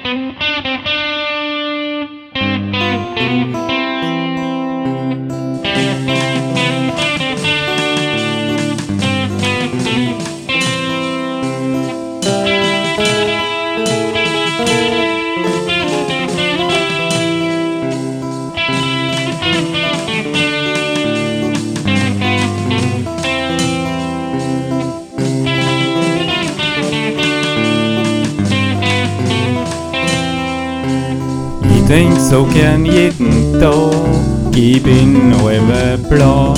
Ich trink so gern jeden Tag, ich bin halber blau.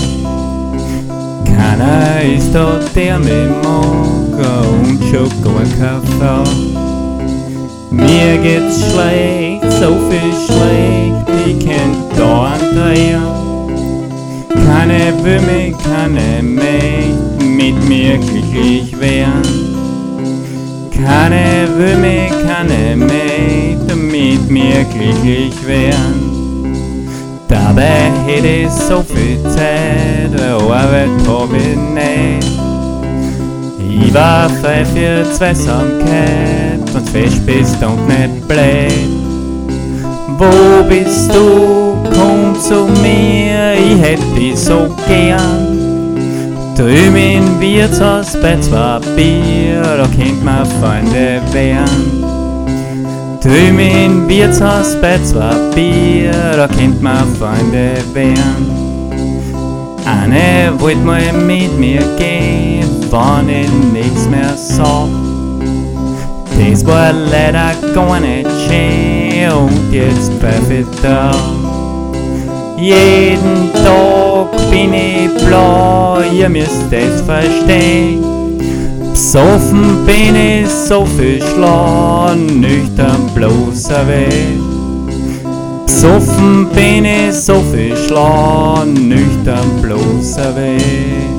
Keiner ist da, der mich mag und schon gar keine Frau. Mir geht's schlecht, so viel schlecht, ich kennt da Andrea. Keiner will mich, keiner möchte mit mir glücklich werden. Keiner will mich, keiner möchte mit mir glücklich werden. Dabei hätte ich so viel Zeit, Arbeit hab ich nicht. Ich war frei für Zweisamkeit und fest bist und nicht blöd. Wo bist du? Komm zu mir, ich hätt dich so gern. Drüben im Wirtshaus bei 2 Bier, da könnt man Freunde werden. Drüben im Wirtshaus bei 2 Bier, da könnt man Freunde werden. Eine wollt mal mit mir gehen, wann ich nix mehr sag. Das war leider gar nicht schön und jetzt pfeif ich da. Jeden Tag bin ich blau, ihr müsst es verstehen. Besoffen bin ich so viel schlau, nüchtern bloß erwähnt. Besoffen bin ich so viel schlau, nüchtern bloß erwähnt.